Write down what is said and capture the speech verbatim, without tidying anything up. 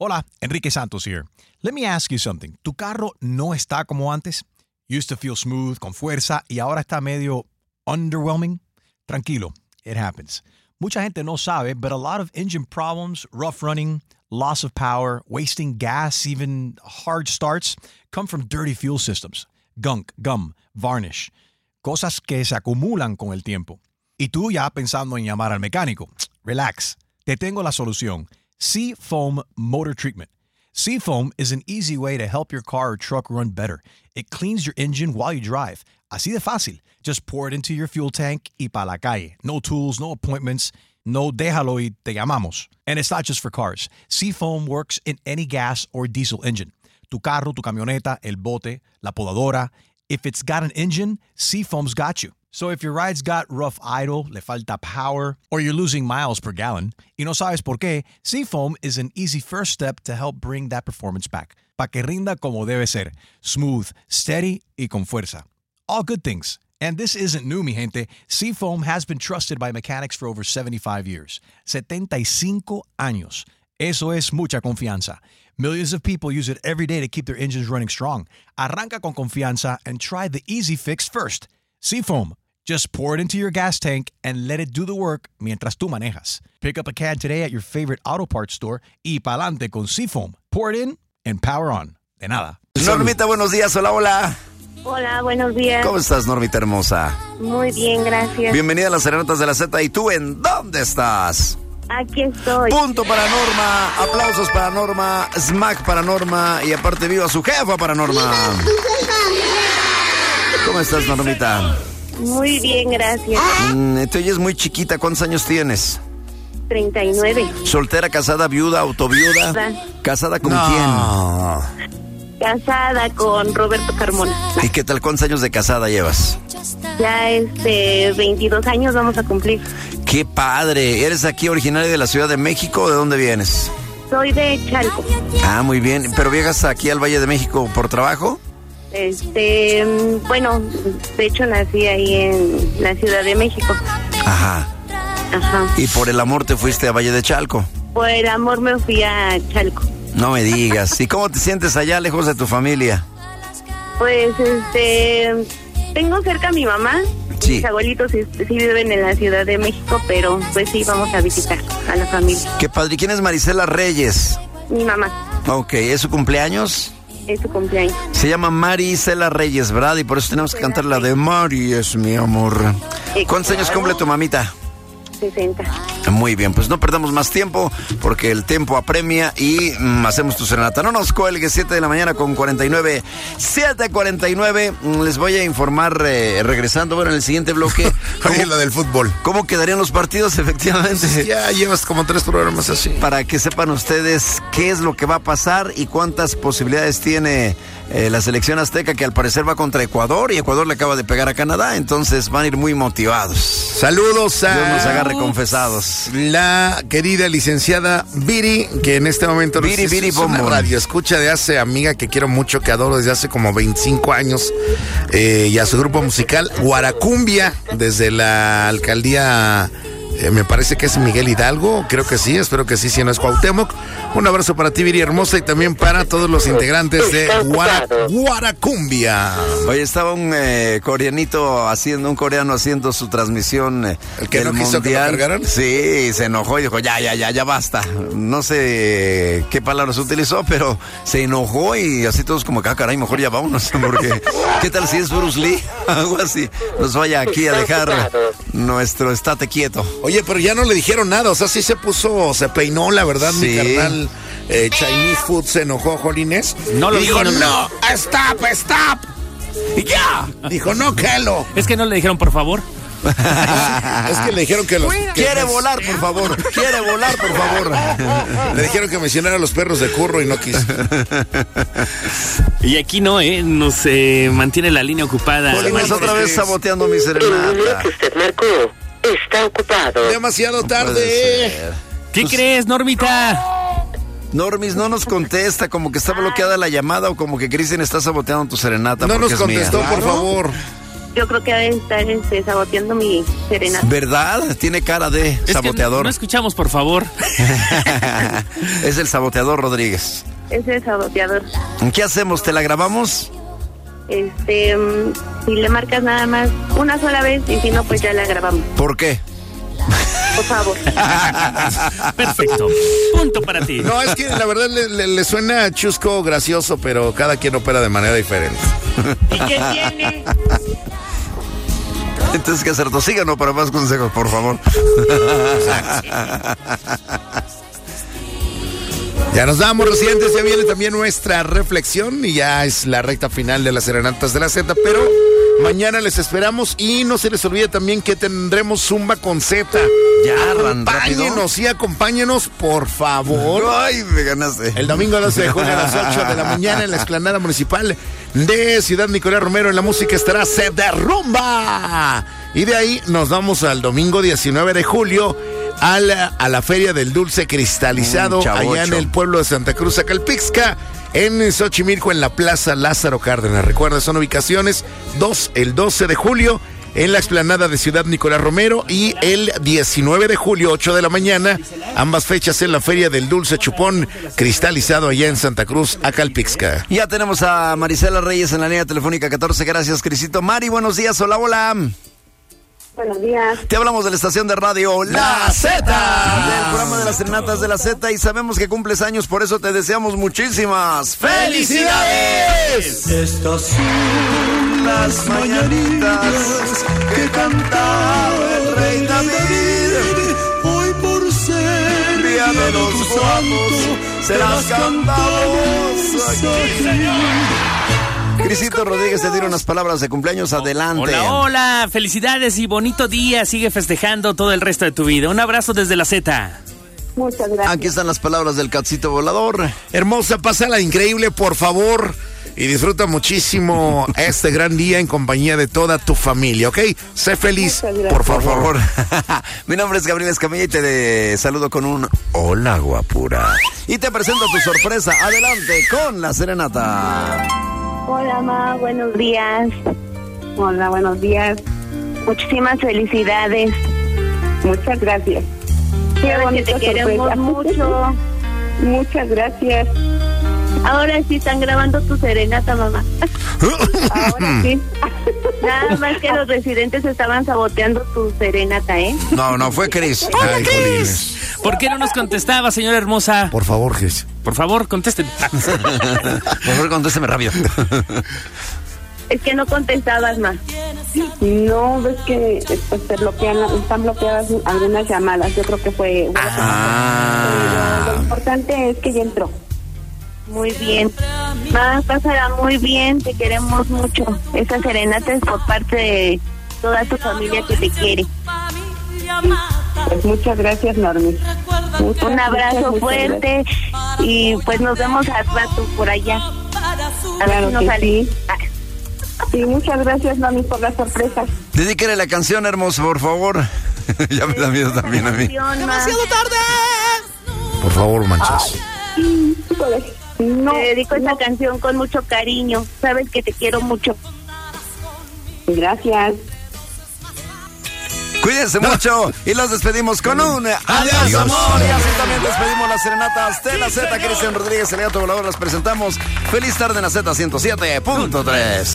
Hola, Enrique Santos here. Let me ask you something. ¿Tu carro no está como antes? Used to feel smooth, con fuerza, y ahora está medio underwhelming? Tranquilo, it happens. Mucha gente no sabe, but a lot of engine problems, rough running, loss of power, wasting gas, even hard starts, come from dirty fuel systems. Gunk, gum, varnish. Cosas que se acumulan con el tiempo. Y tú ya pensando en llamar al mecánico. Relax. Te tengo la solución. Seafoam Motor Treatment. Seafoam is an easy way to help your car or truck run better. It cleans your engine while you drive. Así de fácil. Just pour it into your fuel tank y pa' la calle. No tools, no appointments. No déjalo y te llamamos. And it's not just for cars. Seafoam works in any gas or diesel engine. Tu carro, tu camioneta, el bote, la podadora. If it's got an engine, Seafoam's got you. So if your ride's got rough idle, le falta power, or you're losing miles per gallon, y no sabes por qué, Seafoam is an easy first step to help bring that performance back. Pa' que rinda como debe ser. Smooth, steady, y con fuerza. All good things. And this isn't new, mi gente. Seafoam has been trusted by mechanics for over seventy-five years. setenta y cinco años. Eso es mucha confianza. Millions of people use it every day to keep their engines running strong. Arranca con confianza and try the easy fix first. Seafoam. Just pour it into your gas tank and let it do the work mientras tú manejas. Pick up a can today at your favorite auto parts store y pa'lante con Seafoam. Pour it in and power on. De nada. Normita, buenos días. Hola, hola. Hola, buenos días. ¿Cómo estás, Normita hermosa? Muy bien, gracias. Bienvenida a las Serenatas de la Z. ¿Y tú en dónde estás? Aquí estoy. Punto para Norma, aplausos para Norma, smack para Norma y aparte viva su jefa para Norma. ¿Cómo estás, Normita? Muy bien, gracias. Mm, te oyes muy chiquita. ¿Cuántos años tienes? treinta y nueve. ¿Soltera, casada, viuda, autoviuda? ¿Casada con No. quién? Casada con Roberto Carmona. ¿Y qué tal? ¿Cuántos años de casada llevas? Ya este veintidós años vamos a cumplir. ¡Qué padre! ¿Eres aquí originaria de la Ciudad de México o de dónde vienes? Soy de Chalco. Ah, muy bien. ¿Pero viajas aquí al Valle de México por trabajo? Este, bueno, de hecho nací ahí en la Ciudad de México. Ajá. Ajá. ¿Y por el amor te fuiste a Valle de Chalco? Por el amor me fui a Chalco. No me digas. ¿Y cómo te sientes allá lejos de tu familia? Pues, este, tengo cerca a mi mamá. Sí. Mis abuelitos sí, sí viven en la Ciudad de México, pero pues sí, vamos a visitar a la familia. Qué padre. ¿Y quién es Marisela Reyes? Mi mamá. Ok, ¿es su cumpleaños? Es su cumpleaños. Se llama Marisela Reyes, ¿verdad? Y por eso tenemos que cantar la de Mari es mi amor. ¿Cuántos años cumple tu mamita? sesenta. Muy bien, pues no perdamos más tiempo porque el tiempo apremia y mm, hacemos tu serenata. No nos cuelgue, siete de la mañana con cuarenta y nueve. siete cuarenta y nueve. Les voy a informar eh, regresando, bueno, en el siguiente bloque. Oye, lo del fútbol. ¿Cómo quedarían los partidos? Efectivamente. Ya llevas como tres programas así. Para que sepan ustedes qué es lo que va a pasar y cuántas posibilidades tiene eh, la selección azteca, que al parecer va contra Ecuador y Ecuador le acaba de pegar a Canadá, entonces van a ir muy motivados. Saludos a... Dios nos agarre confesados. La querida licenciada Viri, que en este momento Viri, es, Viri, es una Bombo. radio escucha de hace, amiga que quiero mucho, que adoro desde hace como veinticinco años, eh, y a su grupo musical Guaracumbia, desde la alcaldía, eh, me parece que es Miguel Hidalgo, creo que sí, espero que sí, si no es Cuauhtémoc. Un abrazo para ti, Viri hermosa, y también para todos los integrantes de Guara, Guaracumbia. Oye, estaba un eh, coreanito haciendo, un coreano haciendo su transmisión eh, ¿El que del no quiso que lo mundial. cargaran? Sí, se enojó y dijo, ya, ya, ya, ya basta. No sé qué palabras utilizó, pero se enojó y así todos como que, ah, caray, mejor ya vámonos, porque ¿qué tal si es Bruce Lee? Algo así, nos vaya aquí a dejar nuestro estate quieto. Oye, pero ya no le dijeron nada, o sea, sí se puso, se peinó, la verdad, Sí. mi carnal eh, Chinese Food se enojó, Jolines. No lo y dijo, dijeron. no, stop, stop. Y ya, dijo, no, Kelo. Es que no le dijeron, por favor. Es que le dijeron que los... que Quiere mes- volar, por favor, quiere volar, por favor. Le dijeron que mencionara a los perros de Curro y no quiso. Y aquí no, ¿eh? Nos eh, mantiene la línea ocupada. Jolines, otra vez saboteando mi serenata. usted marcó está ocupado. Demasiado No puede tarde. ser. ¿Qué crees, Normita? Normis no nos contesta, como que está bloqueada la llamada o como que Cristian está saboteando tu serenata. No porque nos es mía. contestó, por favor. yo creo que debe estar este, saboteando mi serenata. ¿Verdad? Tiene cara de Es saboteador. Que no escuchamos, por favor. Es el saboteador Rodríguez. Es el saboteador. ¿Qué hacemos? ¿Te la grabamos? Este, mm, si le marcas nada más una sola vez y si no, pues ya la grabamos. ¿Por qué? Por favor. Perfecto. Punto para ti. No, es que la verdad le, le- le suena chusco, gracioso, pero cada quien opera de manera diferente. ¿Y qué tiene? Entonces, ¿qué hacer? Síganos para más consejos, por favor. Ya nos damos, residentes, ya viene también nuestra reflexión y ya es la recta final de las serenatas de la Z, pero mañana les esperamos y no se les olvide también que tendremos Zumba con Z. Ya, ran- rápido. Acompáñenos y acompáñenos, por favor. Ay, me ganaste. El domingo doce de julio a las ocho de la mañana en la explanada municipal de Ciudad Nicolás Romero. En la música estará Se Derrumba. Y de ahí nos vamos al domingo diecinueve de julio a la, a la Feria del Dulce Cristalizado, Mm, chavocho. allá en el pueblo de Santa Cruz, Acalpixca, en Xochimilco, en la Plaza Lázaro Cárdenas. Recuerda, son ubicaciones dos, el doce de julio en la explanada de Ciudad Nicolás Romero y el diecinueve de julio, ocho de la mañana, ambas fechas en la Feria del Dulce Chupón Cristalizado allá en Santa Cruz, Acalpixca. Ya tenemos a Marisela Reyes en la línea telefónica catorce. Gracias, Crisito. Mari, buenos días. Hola, hola. Buenos días. Te hablamos de la estación de radio La Z, del programa de las serenatas de la Z, y sabemos que cumples años, por eso te deseamos muchísimas felicidades. Estas son las mañanitas que cantaba el rey David. Hoy por ser Día de los guapos, se las cantamos aquí. Crisito Rodríguez te tiene unas palabras de cumpleaños. Adelante. Hola, hola. Felicidades y bonito día. Sigue festejando todo el resto de tu vida. Un abrazo desde la Z. Muchas gracias. Aquí están las palabras del Catcito Volador. Hermosa, pásala increíble, por favor. Y disfruta muchísimo este gran día en compañía de toda tu familia, ¿ok? Sé feliz, Muchas gracias. por Por favor. favor. Mi nombre es Gabriel Escamilla y te de- saludo con un hola, guapura. Y te presento tu sorpresa. Adelante con la serenata. Hola, ma, buenos días. Hola, buenos días. Muchísimas felicidades. Muchas gracias. Qué bonito, te queremos mucho. Muchas gracias. Ahora sí están grabando tu serenata, mamá. Ahora sí. Nada más que los residentes estaban saboteando tu serenata, ¿eh? No, no, fue Cris. Ay, jolines. ¿Por qué no nos contestaba, señora hermosa? Por favor, Cris. Por favor, contesten. Por favor, contésteme rápido. Es que no contestabas más. No, ves que pues, se bloquean, están bloqueadas algunas llamadas. Yo creo que fue. Ah. Pero lo importante es que ya entró. Muy bien. Ma, pásala muy bien, te queremos mucho. Esa serenata es por parte de toda tu familia que te quiere. Pues muchas gracias, Normi. Muchas, Un abrazo muchas, muchas fuerte y pues nos vemos al rato por allá. A ver Claro si nos que sale. sí. Sí, muchas gracias, Normi, por la sorpresa. Dedíquele la canción, hermoso, por favor. Ya me da miedo también a mí. Demasiado tarde. Por favor, Manchas. No, Te dedico no. esta canción con mucho cariño. Sabes que te quiero mucho. Gracias. Cuídense mucho y los despedimos con un adiós, Adiós. amor. Y así también despedimos las serenatas de la Z. Cristian Rodríguez, el gato volador, las presentamos. Feliz tarde en la Z ciento siete punto tres.